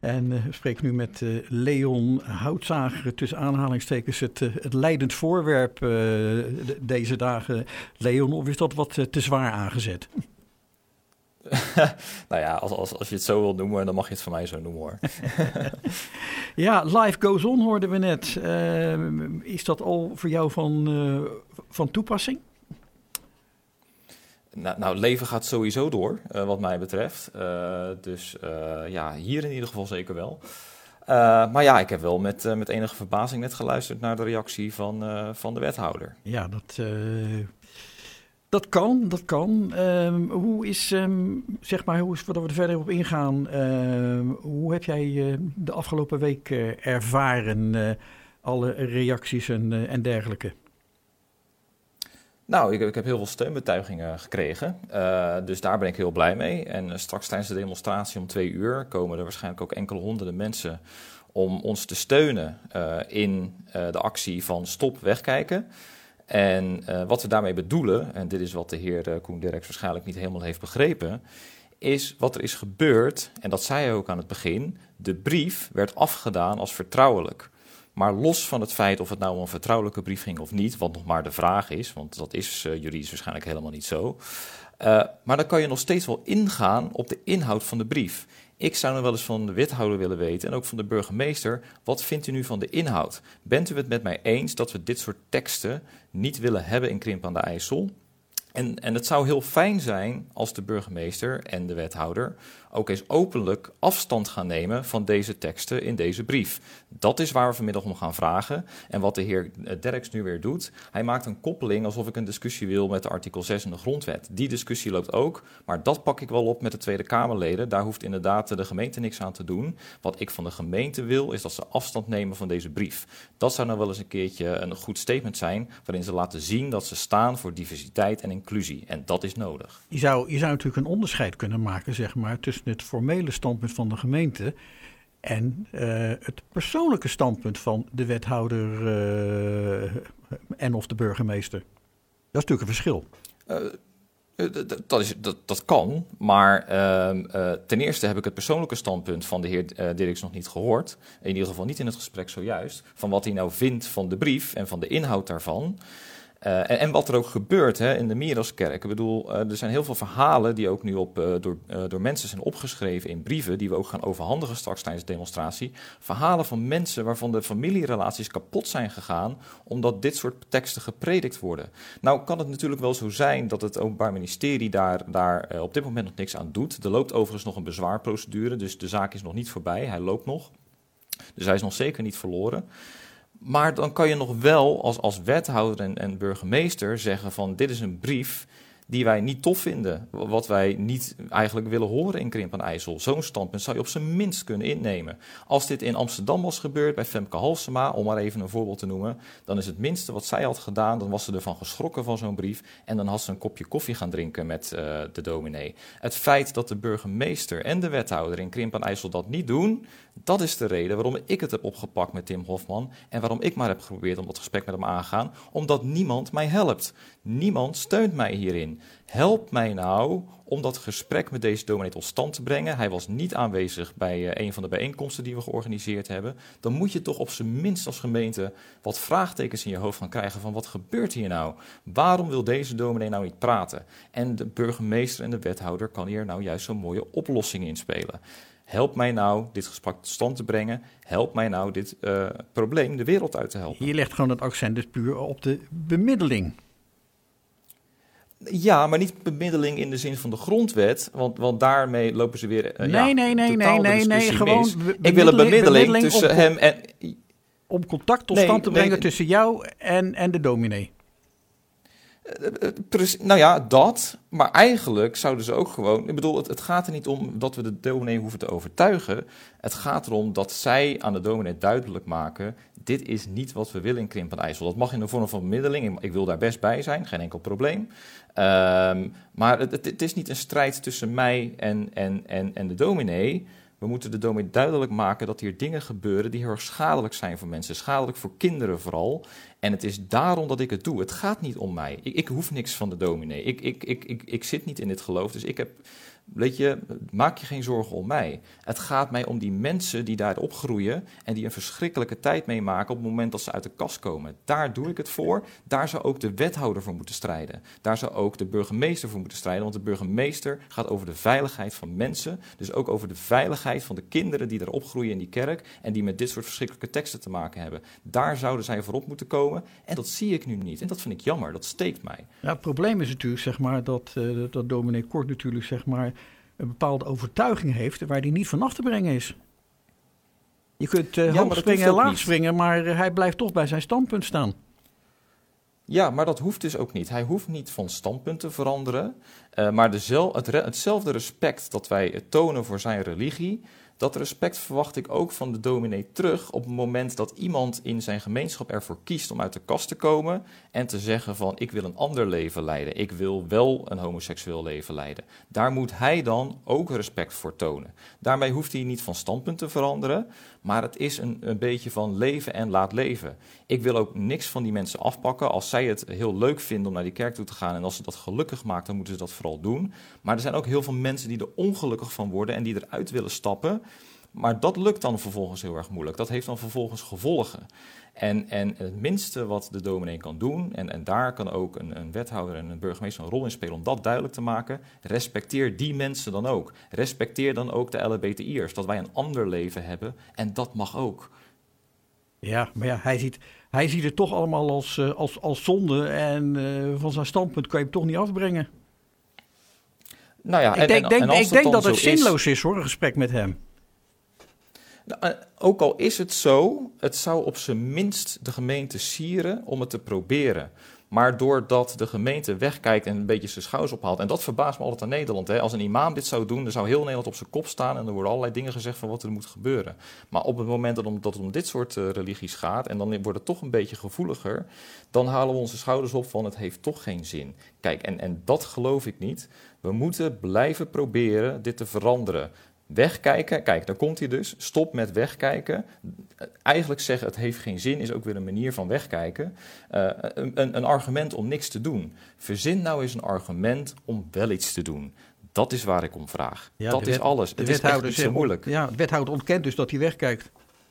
En we spreken nu met Leon Houtzager, tussen aanhalingstekens het leidend voorwerp deze dagen. Leon, of is dat wat te zwaar aangezet? Nou ja, als je het zo wilt noemen, dan mag je het van mij zo noemen, hoor. Ja, life goes on, hoorden we net. Is dat al voor jou van toepassing? Nou, leven gaat sowieso door, wat mij betreft. Dus hier in ieder geval zeker wel. Maar ja, ik heb wel met enige verbazing net geluisterd naar de reactie van de wethouder. Ja, dat kan. Hoe is, voordat we er verder op ingaan, hoe heb jij de afgelopen week ervaren, alle reacties en dergelijke? Nou, ik heb heel veel steunbetuigingen gekregen, dus daar ben ik heel blij mee. En straks tijdens de demonstratie om 2:00 komen er waarschijnlijk ook enkele honderden mensen om ons te steunen in de actie van Stop Wegkijken. En wat we daarmee bedoelen, en dit is wat de heer Koen Derks waarschijnlijk niet helemaal heeft begrepen, is wat er is gebeurd, en dat zei hij ook aan het begin, de brief werd afgedaan als vertrouwelijk. Maar los van het feit of het nou om een vertrouwelijke brief ging of niet, wat nog maar de vraag is, want dat is juridisch waarschijnlijk helemaal niet zo. Maar dan kan je nog steeds wel ingaan op de inhoud van de brief. Ik zou nog wel eens van de wethouder willen weten en ook van de burgemeester, wat vindt u nu van de inhoud? Bent u het met mij eens dat we dit soort teksten niet willen hebben in Krimpen aan de IJssel? En het zou heel fijn zijn als de burgemeester en de wethouder ook eens openlijk afstand gaan nemen van deze teksten in deze brief. Dat is waar we vanmiddag om gaan vragen. En wat de heer Derks nu weer doet, hij maakt een koppeling alsof ik een discussie wil met de artikel 6 in de grondwet. Die discussie loopt ook, maar dat pak ik wel op met de Tweede Kamerleden. Daar hoeft inderdaad de gemeente niks aan te doen. Wat ik van de gemeente wil, is dat ze afstand nemen van deze brief. Dat zou nou wel eens een keertje een goed statement zijn, waarin ze laten zien dat ze staan voor diversiteit en inclusie. En dat is nodig. Je zou natuurlijk een onderscheid kunnen maken, zeg maar, tussen het formele standpunt van de gemeente en het persoonlijke standpunt van de wethouder en of de burgemeester. Dat is natuurlijk een verschil. Dat kan, maar ten eerste heb ik het persoonlijke standpunt van de heer Dirks nog niet gehoord. In ieder geval niet in het gesprek zojuist. Van wat hij nou vindt van de brief en van de inhoud daarvan. En wat er ook gebeurt in de Miroskerk. Ik bedoel, er zijn heel veel verhalen die ook nu door mensen zijn opgeschreven in brieven, die we ook gaan overhandigen straks tijdens de demonstratie. Verhalen van mensen waarvan de familierelaties kapot zijn gegaan, omdat dit soort teksten gepredikt worden. Nou kan het natuurlijk wel zo zijn dat het Openbaar Ministerie daar op dit moment nog niks aan doet. Er loopt overigens nog een bezwaarprocedure, dus de zaak is nog niet voorbij. Hij loopt nog. Dus hij is nog zeker niet verloren. Maar dan kan je nog wel als wethouder en burgemeester zeggen van dit is een brief die wij niet tof vinden. Wat wij niet eigenlijk willen horen in Krimpen aan IJssel. Zo'n standpunt zou je op zijn minst kunnen innemen. Als dit in Amsterdam was gebeurd bij Femke Halsema, om maar even een voorbeeld te noemen, dan is het minste wat zij had gedaan, dan was ze ervan geschrokken van zo'n brief en dan had ze een kopje koffie gaan drinken met de dominee. Het feit dat de burgemeester en de wethouder in Krimpen aan IJssel dat niet doen, dat is de reden waarom ik het heb opgepakt met Tim Hofman en waarom ik maar heb geprobeerd om dat gesprek met hem aan te gaan, omdat niemand mij helpt. Niemand steunt mij hierin. Help mij nou om dat gesprek met deze dominee tot stand te brengen. Hij was niet aanwezig bij een van de bijeenkomsten die we georganiseerd hebben. Dan moet je toch op zijn minst als gemeente wat vraagtekens in je hoofd gaan krijgen van wat gebeurt hier nou? Waarom wil deze dominee nou niet praten? En de burgemeester en de wethouder kan hier nou juist zo'n mooie oplossing in spelen. Help mij nou dit gesprek tot stand te brengen. Help mij nou dit probleem de wereld uit te helpen. Je legt gewoon het accent dus puur op de bemiddeling. Ja, maar niet bemiddeling in de zin van de grondwet, want daarmee lopen ze weer Nee, gewoon ik wil een bemiddeling tussen hem en om contact tot stand te brengen tussen jou en de dominee. Nou ja, dat. Maar eigenlijk zouden ze ook gewoon... Ik bedoel, het gaat er niet om dat we de dominee hoeven te overtuigen. Het gaat erom dat zij aan de dominee duidelijk maken, dit is niet wat we willen in Krimpen aan IJssel. Dat mag in de vorm van bemiddeling. Ik wil daar best bij zijn, geen enkel probleem. Maar het is niet een strijd tussen mij en de dominee. We moeten de dominee duidelijk maken dat hier dingen gebeuren die heel erg schadelijk zijn voor mensen. Schadelijk voor kinderen vooral. En het is daarom dat ik het doe. Het gaat niet om mij. Ik hoef niks van de dominee. Ik zit niet in dit geloof. Dus ik heb weet je, maak je geen zorgen om mij. Het gaat mij om die mensen die daar opgroeien en die een verschrikkelijke tijd meemaken op het moment dat ze uit de kast komen. Daar doe ik het voor. Daar zou ook de wethouder voor moeten strijden. Daar zou ook de burgemeester voor moeten strijden, want de burgemeester gaat over de veiligheid van mensen, dus ook over de veiligheid van de kinderen die daar opgroeien in die kerk en die met dit soort verschrikkelijke teksten te maken hebben. Daar zouden zij voorop moeten komen en dat zie ik nu niet. En dat vind ik jammer, dat steekt mij. Ja, het probleem is natuurlijk, zeg maar, dat dominee Kort natuurlijk, zeg maar, een bepaalde overtuiging heeft waar die niet van af te brengen is. Je kunt hoog springen en laag springen, maar hij blijft toch bij zijn standpunt staan. Ja, maar dat hoeft dus ook niet. Hij hoeft niet van standpunt te veranderen, maar hetzelfde respect dat wij tonen voor zijn religie, dat respect verwacht ik ook van de dominee terug op het moment dat iemand in zijn gemeenschap ervoor kiest om uit de kast te komen en te zeggen van ik wil een ander leven leiden, ik wil wel een homoseksueel leven leiden. Daar moet hij dan ook respect voor tonen. Daarmee hoeft hij niet van standpunt te veranderen, maar het is een beetje van leven en laat leven. Ik wil ook niks van die mensen afpakken. Als zij het heel leuk vinden om naar die kerk toe te gaan en als ze dat gelukkig maakt, dan moeten ze dat vooral doen. Maar er zijn ook heel veel mensen die er ongelukkig van worden en die eruit willen stappen. Maar dat lukt dan vervolgens heel erg moeilijk. Dat heeft dan vervolgens gevolgen. En het minste wat de dominee kan doen, en daar kan ook een wethouder en een burgemeester een rol in spelen om dat duidelijk te maken, respecteer die mensen dan ook. Respecteer dan ook de LHBTI'ers, dat wij een ander leven hebben en dat mag ook. Ja, maar ja, hij ziet het toch allemaal als zonde en van zijn standpunt kan je hem toch niet afbrengen. Nou ja, ik denk dat het zinloos is hoor, een gesprek met hem. Nou, ook al is het zo, het zou op zijn minst de gemeente sieren om het te proberen. Maar doordat de gemeente wegkijkt en een beetje zijn schouders ophaalt, en dat verbaast me altijd aan Nederland. Hè. Als een imam dit zou doen, dan zou heel Nederland op zijn kop staan en er worden allerlei dingen gezegd van wat er moet gebeuren. Maar op het moment dat het om dit soort religies gaat, en dan wordt het toch een beetje gevoeliger, dan halen we onze schouders op van het heeft toch geen zin. Kijk, en dat geloof ik niet. We moeten blijven proberen dit te veranderen. Wegkijken, kijk, daar komt hij dus. Stop met wegkijken. Eigenlijk zeggen het heeft geen zin is ook weer een manier van wegkijken. Een argument om niks te doen. Verzin nou eens een argument om wel iets te doen. Dat is waar ik om vraag. Ja, dat is alles. Het is echt niet zo moeilijk. Ja, de wethouder ontkent dus dat hij wegkijkt.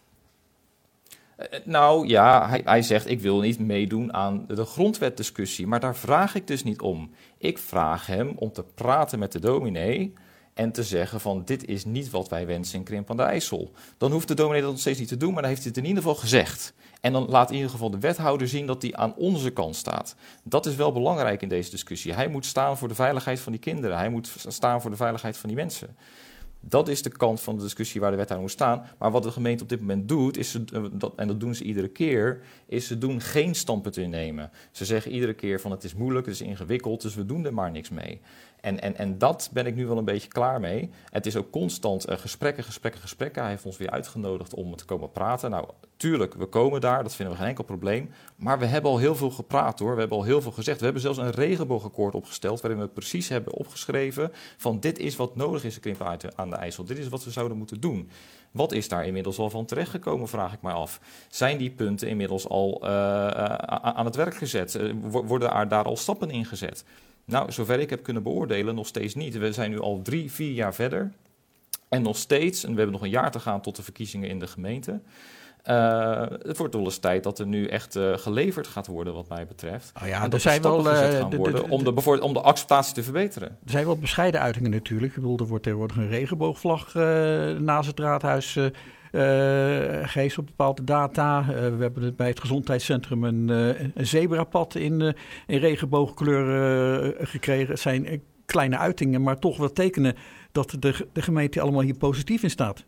Nou ja, hij zegt ik wil niet meedoen aan de grondwetdiscussie. Maar daar vraag ik dus niet om. Ik vraag hem om te praten met de dominee en te zeggen van dit is niet wat wij wensen in Krimp aan de IJssel. Dan hoeft de dominee dat nog steeds niet te doen, maar dan heeft hij het in ieder geval gezegd. En dan laat in ieder geval de wethouder zien dat hij aan onze kant staat. Dat is wel belangrijk in deze discussie. Hij moet staan voor de veiligheid van die kinderen. Hij moet staan voor de veiligheid van die mensen. Dat is de kant van de discussie waar de wethouder moet staan. Maar wat de gemeente op dit moment doet, is en dat doen ze iedere keer, is ze doen geen standpunt innemen. Ze zeggen iedere keer van het is moeilijk, het is ingewikkeld, dus we doen er maar niks mee. En dat ben ik nu wel een beetje klaar mee. Het is ook constant gesprekken. Hij heeft ons weer uitgenodigd om te komen praten. Nou, tuurlijk, we komen daar, dat vinden we geen enkel probleem. Maar we hebben al heel veel gepraat hoor, we hebben al heel veel gezegd. We hebben zelfs een regenboogakkoord opgesteld, waarin we precies hebben opgeschreven van dit is wat nodig is in Krimpen aan de IJssel. Dit is wat we zouden moeten doen. Wat is daar inmiddels al van terechtgekomen, vraag ik mij af. Zijn die punten inmiddels al aan het werk gezet? Worden daar al stappen in gezet? Nou, zover ik heb kunnen beoordelen, nog steeds niet. We zijn nu al 3-4 jaar verder. En nog steeds, en we hebben nog een jaar te gaan tot de verkiezingen in de gemeente. Het wordt wel eens tijd dat er nu echt geleverd gaat worden, wat mij betreft. Oh ja, en dat er stappen gezet gaan worden om de acceptatie te verbeteren. Er zijn wel bescheiden uitingen natuurlijk. Ik bedoel, er wordt tegenwoordig een regenboogvlag naast het raadhuis gehezen op bepaalde data. We hebben bij het gezondheidscentrum een zebrapad in regenboogkleur gekregen. Het zijn kleine uitingen, maar toch wel tekenen dat de gemeente allemaal hier positief in staat.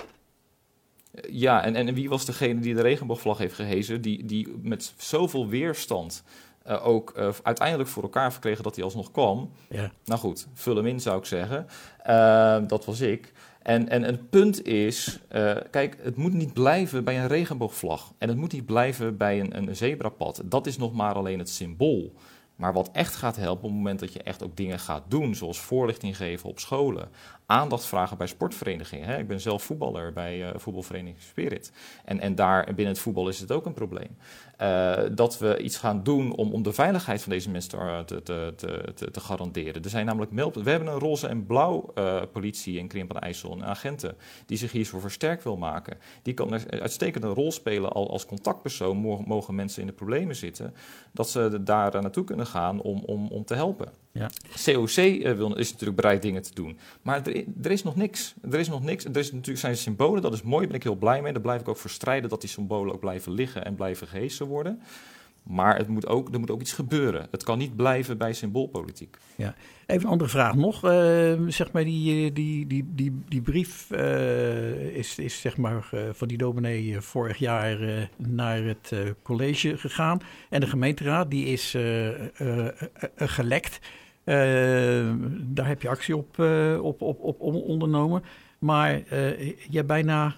Ja, en wie was degene die de regenboogvlag heeft gehezen, die met zoveel weerstand ook uiteindelijk voor elkaar verkregen dat hij alsnog kwam? Ja. Nou goed, vul hem in zou ik zeggen. Dat was ik. En het punt is, kijk, het moet niet blijven bij een regenboogvlag. En het moet niet blijven bij een zebrapad. Dat is nog maar alleen het symbool. Maar wat echt gaat helpen op het moment dat je echt ook dingen gaat doen, zoals voorlichting geven op scholen, aandacht vragen bij sportverenigingen. Hè? Ik ben zelf voetballer bij voetbalvereniging Spirit. En daar binnen het voetbal is het ook een probleem. Dat we iets gaan doen om de veiligheid van deze mensen te garanderen. Er zijn namelijk we hebben een roze en blauw politie in Krimpen IJssel, een agenten die zich hiervoor versterkt wil maken. Die kan een uitstekende rol spelen als contactpersoon. Mogen mensen in de problemen zitten, dat ze daar naartoe kunnen gaan om te helpen. Ja. COC is natuurlijk bereid dingen te doen. Maar er is nog niks. Er zijn symbolen, dat is mooi, daar ben ik heel blij mee. Daar blijf ik ook voor strijden dat die symbolen ook blijven liggen en blijven gehesen worden. Maar er moet ook iets gebeuren. Het kan niet blijven bij symboolpolitiek. Ja. Even een andere vraag nog. Zeg maar die brief is zeg maar van die dominee vorig jaar naar het college gegaan. En de gemeenteraad die is gelekt. Daar heb je actie op ondernomen. Maar jij bijna,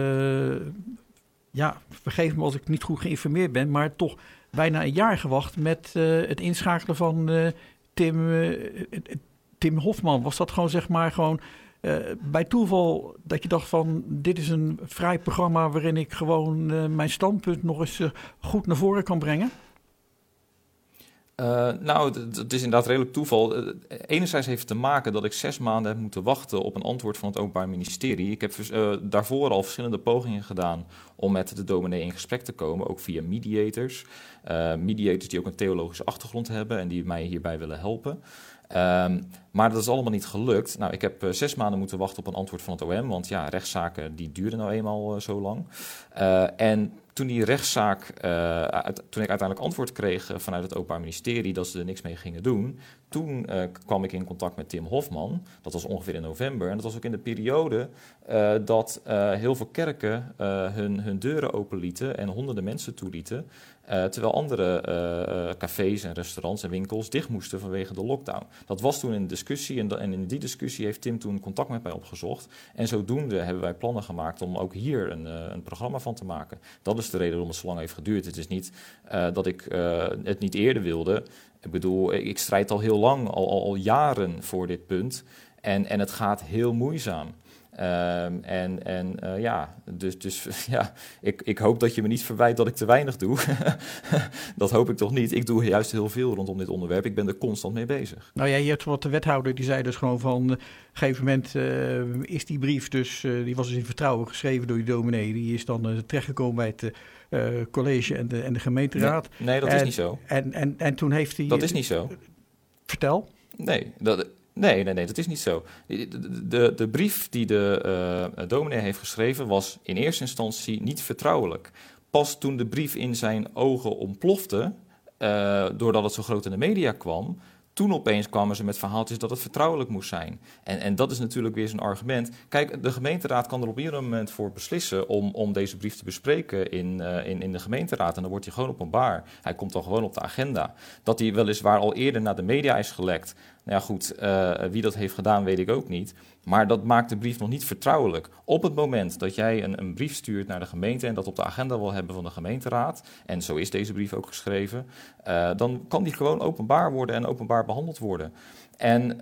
vergeef me als ik niet goed geïnformeerd ben, maar toch bijna een jaar gewacht met het inschakelen van Tim Hofman. Was dat gewoon zeg maar bij toeval dat je dacht van dit is een vrij programma waarin ik gewoon mijn standpunt nog eens goed naar voren kan brengen? Het is inderdaad redelijk toeval. Enerzijds heeft het te maken dat ik 6 maanden heb moeten wachten op een antwoord van het Openbaar Ministerie. Ik heb daarvoor al verschillende pogingen gedaan om met de dominee in gesprek te komen, ook via mediators. Mediators die ook een theologische achtergrond hebben en die mij hierbij willen helpen. Maar dat is allemaal niet gelukt. Ik heb 6 maanden moeten wachten op een antwoord van het OM, want ja, rechtszaken die duren nou eenmaal zo lang. En toen die rechtszaak, toen ik uiteindelijk antwoord kreeg vanuit het Openbaar Ministerie dat ze er niks mee gingen doen, toen kwam ik in contact met Tim Hofman. Dat was ongeveer in november. En dat was ook in de periode dat heel veel kerken hun deuren openlieten en honderden mensen toelieten. Terwijl andere cafés en restaurants en winkels dicht moesten vanwege de lockdown. Dat was toen een discussie en in die discussie heeft Tim toen contact met mij opgezocht. En zodoende hebben wij plannen gemaakt om ook hier een programma van te maken. Dat is de reden waarom het zo lang heeft geduurd. Het is niet dat ik het niet eerder wilde. Ik bedoel, ik strijd al heel lang, al jaren voor dit punt. En het gaat heel moeizaam. Ik hoop dat je me niet verwijt dat ik te weinig doe. Dat hoop ik toch niet. Ik doe juist heel veel rondom dit onderwerp. Ik ben er constant mee bezig. Nou ja, je hebt wat de wethouder, die zei dus gewoon van, op een gegeven moment is die brief dus, die was dus in vertrouwen geschreven door die dominee. Die is dan terechtgekomen bij het college en de gemeenteraad. Nee, dat is niet zo. En toen heeft hij... Dat is niet zo. Vertel. Nee, dat is niet zo. De brief die de dominee heeft geschreven was in eerste instantie niet vertrouwelijk. Pas toen de brief in zijn ogen ontplofte, doordat het zo groot in de media kwam, toen opeens kwamen ze met verhaaltjes dat het vertrouwelijk moest zijn. En dat is natuurlijk weer zo'n argument. Kijk, de gemeenteraad kan er op ieder moment voor beslissen om deze brief te bespreken in de gemeenteraad. En dan wordt hij gewoon openbaar. Hij komt dan gewoon op de agenda. Dat hij weliswaar al eerder naar de media is gelekt. Nou ja, goed, wie dat heeft gedaan weet ik ook niet. Maar dat maakt de brief nog niet vertrouwelijk. Op het moment dat jij een brief stuurt naar de gemeente en dat op de agenda wil hebben van de gemeenteraad, en zo is deze brief ook geschreven, dan kan die gewoon openbaar worden en openbaar behandeld worden. En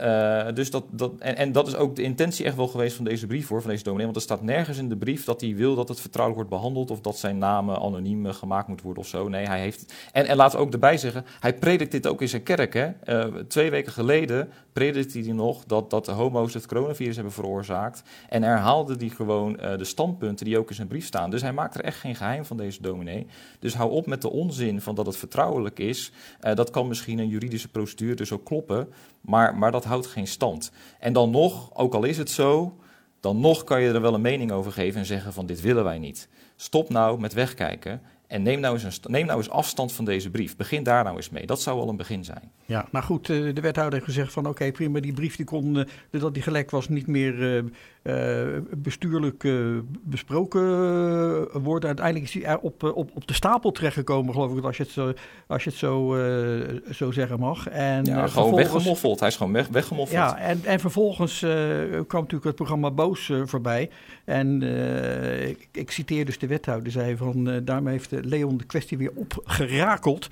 dat is ook de intentie echt wel geweest van deze brief, van deze dominee. Want er staat nergens in de brief dat hij wil dat het vertrouwelijk wordt behandeld of dat zijn naam anoniem gemaakt moet worden of zo. Nee, hij heeft... En laten we ook erbij zeggen, hij predikt dit ook in zijn kerk. Hè? 2 weken geleden predikte hij nog dat de homo's het coronavirus hebben veroorzaakt. En herhaalde hij gewoon de standpunten die ook in zijn brief staan. Dus hij maakt er echt geen geheim van, deze dominee. Dus hou op met de onzin van dat het vertrouwelijk is. Dat kan misschien een juridische procedure dus ook kloppen. Maar dat houdt geen stand. En dan nog, ook al is het zo, dan nog kan je er wel een mening over geven en zeggen van dit willen wij niet. Stop nou met wegkijken en neem nou eens afstand van deze brief. Begin daar nou eens mee. Dat zou al een begin zijn. Ja, nou goed, de wethouder heeft gezegd van oké, prima, die brief die kon, dat die gelekt was, niet meer bestuurlijk besproken worden. Uiteindelijk is hij op de stapel terechtgekomen, geloof ik, als je het zo zeggen mag. En, ja, gewoon weggemoffeld. Hij is gewoon weggemoffeld. Ja, en vervolgens kwam natuurlijk het programma Boos voorbij. En ik citeer dus de wethouder, zei van daarmee heeft Leon de kwestie weer opgerakeld,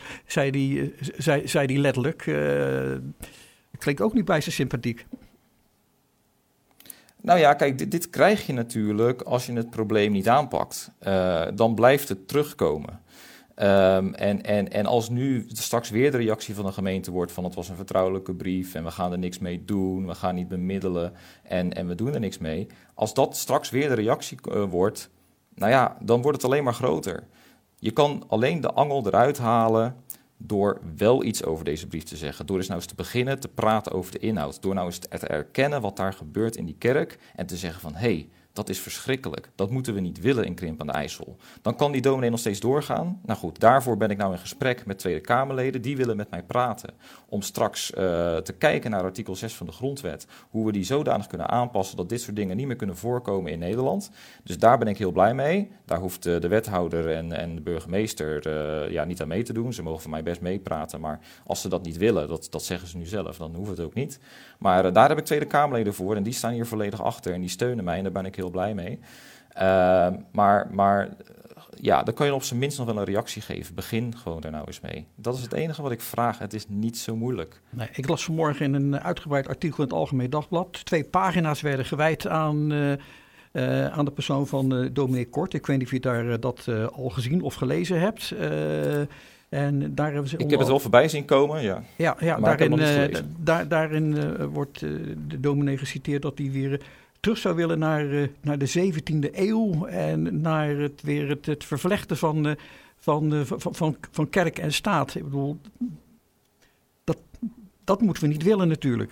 zei die letterlijk. Klinkt ook niet bij zijn sympathiek. Nou ja, kijk, dit krijg je natuurlijk als je het probleem niet aanpakt. Dan blijft het terugkomen. En als nu straks weer de reactie van de gemeente wordt van het was een vertrouwelijke brief en we gaan er niks mee doen, we gaan niet bemiddelen en we doen er niks mee. Als dat straks weer de reactie wordt, nou ja, dan wordt het alleen maar groter. Je kan alleen de angel eruit halen door wel iets over deze brief te zeggen. Door eens nou eens te beginnen te praten over de inhoud. Door nou eens te erkennen wat daar gebeurt in die kerk en te zeggen van hé, dat is verschrikkelijk. Dat moeten we niet willen in Krimpen aan de IJssel. Dan kan die dominee nog steeds doorgaan. Nou goed, daarvoor ben ik nou in gesprek met Tweede Kamerleden. Die willen met mij praten om straks te kijken naar artikel 6 van de Grondwet. Hoe we die zodanig kunnen aanpassen dat dit soort dingen niet meer kunnen voorkomen in Nederland. Dus daar ben ik heel blij mee. Daar hoeft de wethouder en de burgemeester niet aan mee te doen. Ze mogen van mij best meepraten, maar als ze dat niet willen, dat zeggen ze nu zelf, dan hoeft het ook niet. Maar daar heb ik Tweede Kamerleden voor en die staan hier volledig achter en die steunen mij en daar ben ik heel blij mee. Maar dan kan je op zijn minst nog wel een reactie geven. Begin gewoon daar nou eens mee. Dat is het enige wat ik vraag. Het is niet zo moeilijk. Nee, ik las vanmorgen in een uitgebreid artikel in het Algemeen Dagblad. 2 pagina's werden gewijd aan de persoon van dominee Kort. Ik weet niet of je daar dat al gezien of gelezen hebt. En daar hebben ze ik heb het wel voorbij zien komen, ja. Maar daarin wordt de dominee geciteerd dat hij weer terug zou willen naar de 17e eeuw en naar het vervlechten van kerk en staat. Ik bedoel, dat moeten we niet willen natuurlijk.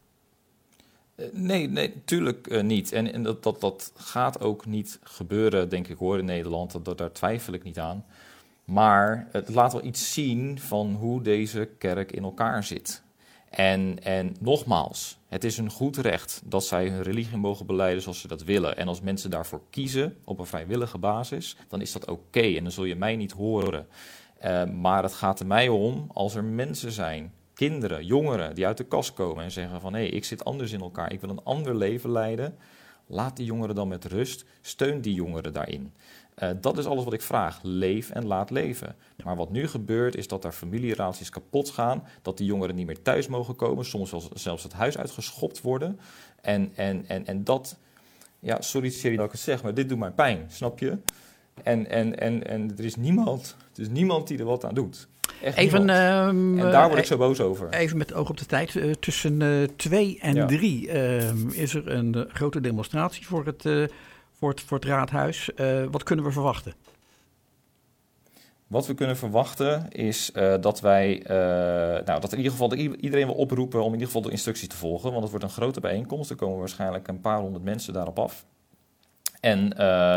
Nee, natuurlijk niet. En dat gaat ook niet gebeuren, denk ik hoor, in Nederland. Daar twijfel ik niet aan. Maar het laat wel iets zien van hoe deze kerk in elkaar zit. En nogmaals, het is een goed recht dat zij hun religie mogen belijden zoals ze dat willen. En als mensen daarvoor kiezen op een vrijwillige basis, dan is dat oké. En dan zul je mij niet horen. Maar het gaat er mij om als er mensen zijn, kinderen, jongeren, die uit de kast komen en zeggen van hé, ik zit anders in elkaar, ik wil een ander leven leiden. Laat die jongeren dan met rust, steun die jongeren daarin. Dat is alles wat ik vraag. Leef en laat leven. Maar wat nu gebeurt is dat daar familierelaties kapot gaan. Dat die jongeren niet meer thuis mogen komen. Soms zelfs het huis uitgeschopt worden. En dat... Ja, sorry dat ik het zeg, maar dit doet mij pijn. Snap je? En er is niemand die er wat aan doet. En daar word ik zo boos over. Even met oog op de tijd. Tussen 2 en 3 is er een grote demonstratie voor het raadhuis. Wat kunnen we verwachten? Wat we kunnen verwachten is dat wij, dat in ieder geval iedereen wil oproepen om in ieder geval de instructies te volgen. Want het wordt een grote bijeenkomst. Er komen waarschijnlijk een paar honderd mensen daarop af. En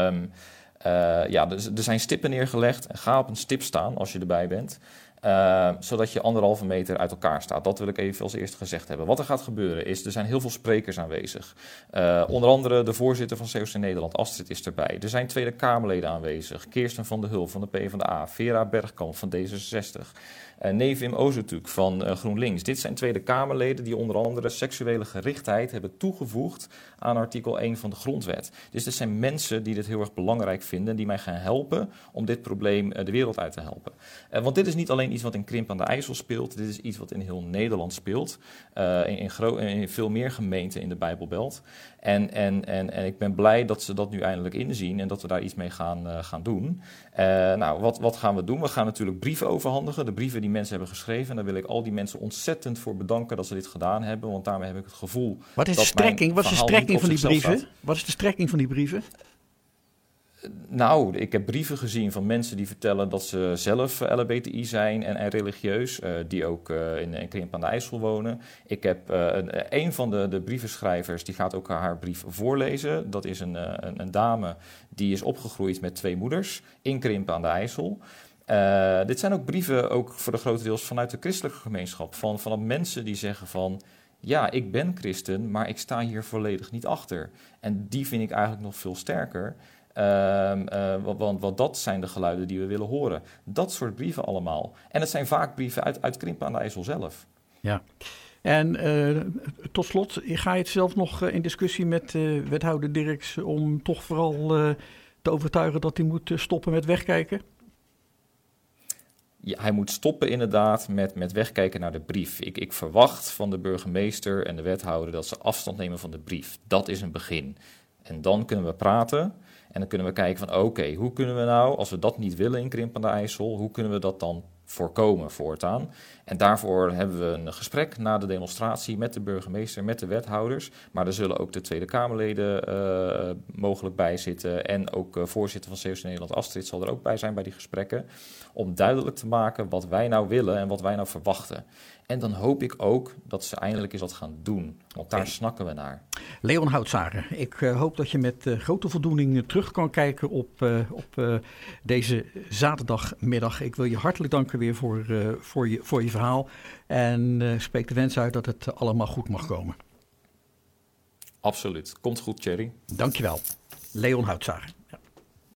er zijn stippen neergelegd. Ga op een stip staan als je erbij bent. Zodat je 1,5 meter uit elkaar staat. Dat wil ik even als eerste gezegd hebben. Wat er gaat gebeuren is, er zijn heel veel sprekers aanwezig. Onder andere de voorzitter van COC Nederland, Astrid, is erbij. Er zijn Tweede Kamerleden aanwezig. Kirsten van der Hulp van de PvdA, Vera Bergkamp van D66. Nevim Ozertuk van GroenLinks. Dit zijn Tweede Kamerleden die onder andere seksuele gerichtheid hebben toegevoegd aan artikel 1 van de Grondwet. Dus dit zijn mensen die dit heel erg belangrijk vinden en die mij gaan helpen om dit probleem de wereld uit te helpen. Want dit is niet alleen iets wat in Krimpen aan de IJssel speelt, dit is iets wat in heel Nederland speelt, in veel meer gemeenten in de Bijbelbelt. En ik ben blij dat ze dat nu eindelijk inzien en dat we daar iets mee gaan doen. Wat gaan we doen? We gaan natuurlijk brieven overhandigen, de brieven die mensen hebben geschreven. En daar wil ik al die mensen ontzettend voor bedanken dat ze dit gedaan hebben, want daarmee heb ik het gevoel. Wat is de strekking van die brieven? Wat is de strekking van die brieven? Nou, ik heb brieven gezien van mensen die vertellen dat ze zelf LHBTI zijn en religieus, die ook in Krimpen aan de IJssel wonen. Ik heb een van de brievenschrijvers, die gaat ook haar brief voorlezen. Dat is een dame die is opgegroeid met 2 moeders in Krimpen aan de IJssel. Dit zijn ook brieven, ook voor de grote deels vanuit de christelijke gemeenschap, van mensen die zeggen van, ja, ik ben christen, maar ik sta hier volledig niet achter. En die vind ik eigenlijk nog veel sterker. Want dat zijn de geluiden die we willen horen. Dat soort brieven allemaal. En het zijn vaak brieven uit Krimpen aan de IJssel zelf. Ja. En tot slot, ga je het zelf nog in discussie met wethouder Dirks om toch vooral te overtuigen dat hij moet stoppen met wegkijken? hij moet stoppen inderdaad met wegkijken naar de brief. Ik verwacht van de burgemeester en de wethouder dat ze afstand nemen van de brief. Dat is een begin. En dan kunnen we praten en dan kunnen we kijken van oké, hoe kunnen we nou, als we dat niet willen in Krimpen aan de IJssel, hoe kunnen we dat dan voorkomen voortaan? En daarvoor hebben we een gesprek na de demonstratie met de burgemeester, met de wethouders. Maar er zullen ook de Tweede Kamerleden mogelijk bij zitten. En ook voorzitter van COC Nederland Astrid zal er ook bij zijn bij die gesprekken. Om duidelijk te maken wat wij nou willen en wat wij nou verwachten. En dan hoop ik ook dat ze eindelijk eens wat gaan doen. Want daar snakken we naar. Leon Houtzager, ik hoop dat je met grote voldoening terug kan kijken op deze zaterdagmiddag. Ik wil je hartelijk danken weer voor je verhaal. En spreek de wens uit dat het allemaal goed mag komen. Absoluut. Komt goed, Thierry. Dankjewel. Leon Houtzager.